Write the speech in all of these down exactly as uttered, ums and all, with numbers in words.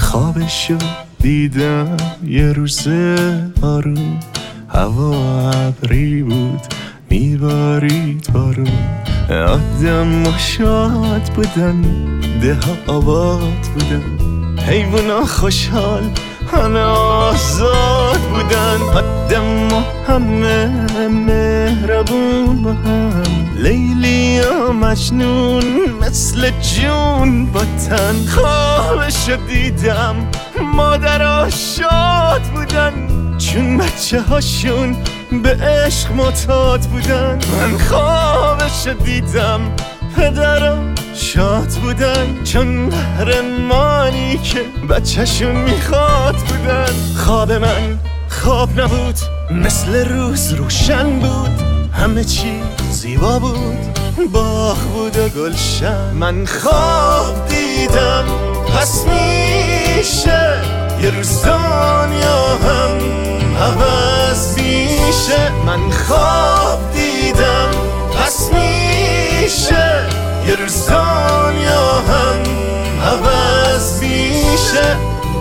خوابشو دیدم یه روز آروم، هوا ابری بود میبارید بارون. آدم شاد بودن، ده ها آباد بودن، حیونا خوشحال همه آزاد بودن. آدم همه مهربون با هم، لیلی و مجنون مثل جون با تن. خوابشو دیدم مادرها شاد بودن، چون بچه هاشون به عشق معتاد بودن. من خوابشو دیدم پدرم شاد بودن، چون قهرمانی که بچه‌شون میخواد بودن. خواب من خواب نبود، مثل روز روشن بود، همه چی زیبا بود، باغ بود و گلشن. من خواب دیدم پس میشه یه روز دنیا هم عوض میشه. من خواب دیدم پس میشه یه روز دنیا هم عوض میشه.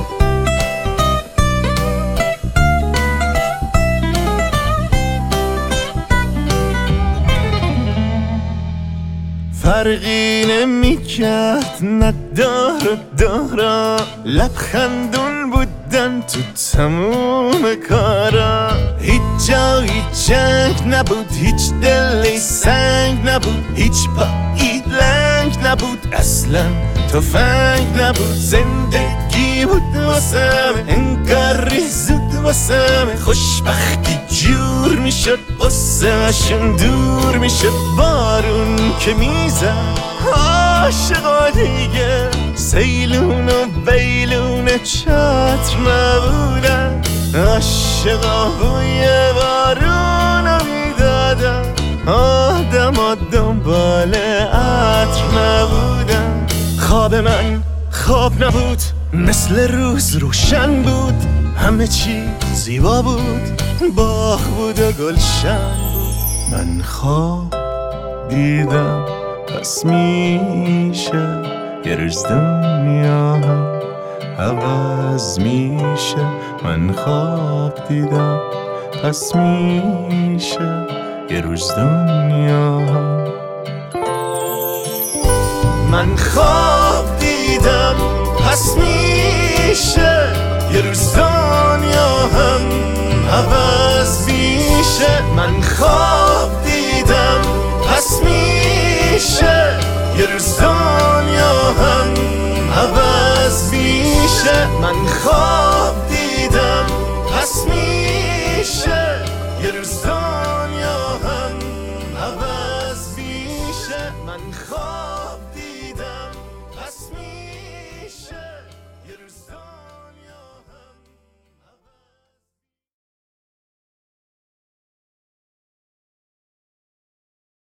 فرقی نمیکرد ندار و دارا، لبخندون بودن تو تموم کارا. هیچ جایی جنگ نبود، هیچ دلی سنگ نبود، هیچ پایی لنگ نبود، اصلا تفنگ نبود. زندگی بود واسم انگار زود واسم، خوشبختی جور میشد واسمشون دور میشد. بارون که میزد عاشقا دیگه، سیلون و بیلون چتر نبودن. عاشقا بوی بارون میدادن، آدم ها دنبال عطر نبودن. خواب من خواب نبود، مثل روز روشن بود، همه چی زیبا بود، باغ بود و گلشن بود. من خواب دیدم پس میشه یه روز دنیا هم عوض میشه. من خواب دیدم پس میشه یه روز دنیا هم. من خواب دیدم پس میشه یه روز دنیا هم عوض میشه. من خواب دیدم پس میشه یه روز دنیا هم عوض میشه. من خواب دیدم پس میشه یه روز دنیا